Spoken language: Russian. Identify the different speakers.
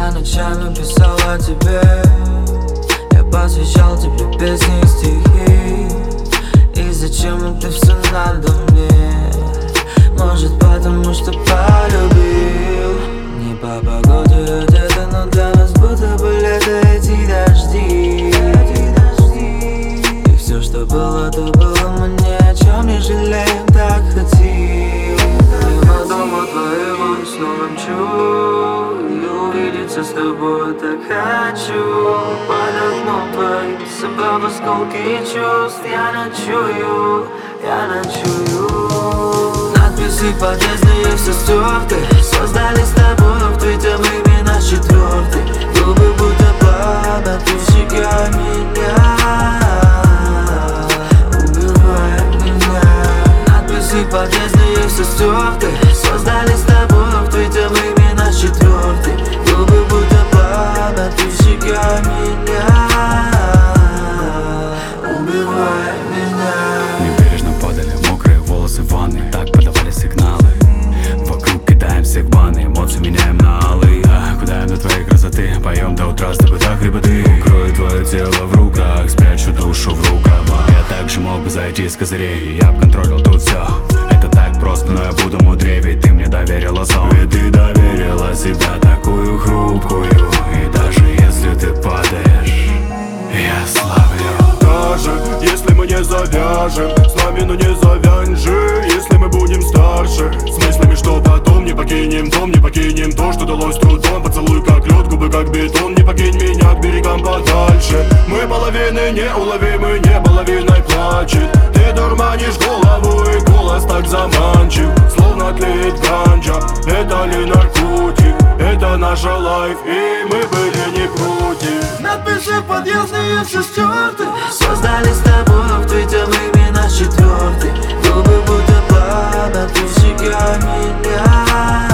Speaker 1: Я ночами писал о тебе, я посвящал тебе песни и стихи. И зачем ты все надо мне? Может, потому что полюбил. Не по погоде одета, но для нас будто бы лето, эти дожди. И все, что было, то было, мы ни о чем не жалеем, так хотим. Мимо дома твоего снова мчу, и увидеться с тобой так хочу. Под окном твоим собрал осколки чувств. Я ночую. Надписи подъездные все стерты, создали с тобой в твите мы имена четвертый. Губы будто пламя, ты сжигай меня, убивай меня. Надписи подъездные все стерты, создали с тобой в твите мы имена четвертый. Губы будто пламя, ты сжигай меня, убивай меня.
Speaker 2: Небрежно падали мокрые волосы в ванной, так подавали сигналы. Вокруг кидаем всех в баны, эмоции меняем на алые. Куда до твоей красоты, поем до утра с тобой до хрипоты. Укрою твое тело в руках, спрячу душу в рукавах. Я также мог бы зайти с козырей, я б контролил тут все. Это так просто, но я буду мудрее, ведь ты мне доверила сон. Ведь ты доверила себя такую хрупкую, и даже если ты падаешь, я славлю.
Speaker 3: Даже если мы не завяжем с нами, но не завянь же. Если мы будем старше, с мыслями, что потом не покинем дом, не покинем то, что далось трудом. Поцелуй как лед, губы как бетон, не покинь меня к берегам подальше. Мы половины неуловимы, не половиной плачет. Ты дурманишь голову, и голос так заманчив, словно тлеет ганджа. Это ли наркотик? Это наша лайф, и мы были не против.
Speaker 1: Надписи подъездные все стерты, создали с тобой в твите мы имена четвертый. Губы будто пламя, ты сжигай меня,